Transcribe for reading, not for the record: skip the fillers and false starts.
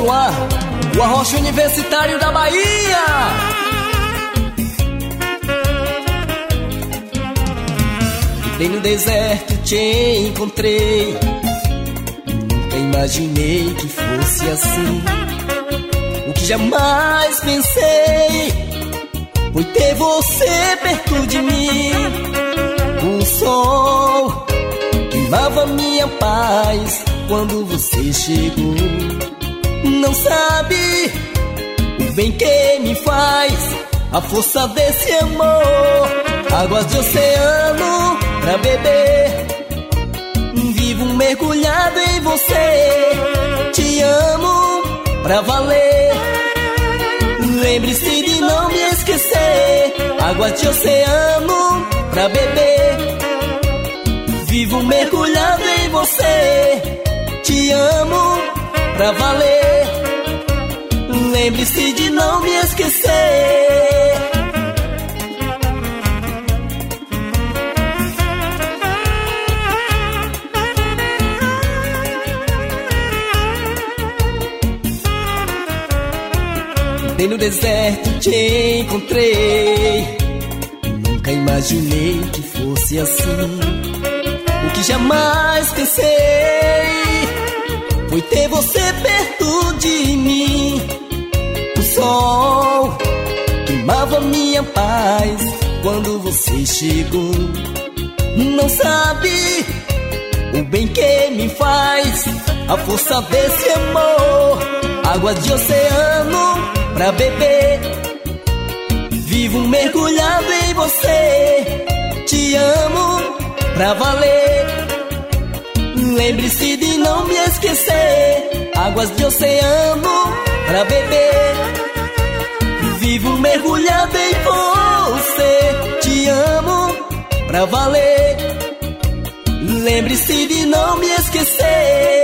no ar, o Arrocha Universitário da Bahia. Bem no deserto te encontrei, nunca imaginei que fosse assim. O que jamais pensei foi ter você perto de mim. O sol queimava minha paz quando você chegou. Não sabe o bem que me faz a força desse amor. Águas de oceano pra beber, vivo mergulhado em você. Te amo pra valer, lembre-se de não me esquecer. Águas de oceano pra beber, vivo mergulhado em você. Te amo pra valer, lembre-se de não me esquecer. Bem no deserto te encontrei, nunca imaginei que fosse assim. O que jamais pensei foi ter você perto de mim. O sol queimava minha paz quando você chegou. Não sabe o bem que me faz a força desse amor. Águas de oceano pra beber, vivo mergulhado em você. Te amo pra valer, lembre-se de não me esquecer. Águas de oceano pra beber, vivo mergulhado em você. Te amo pra valer, lembre-se de não me esquecer.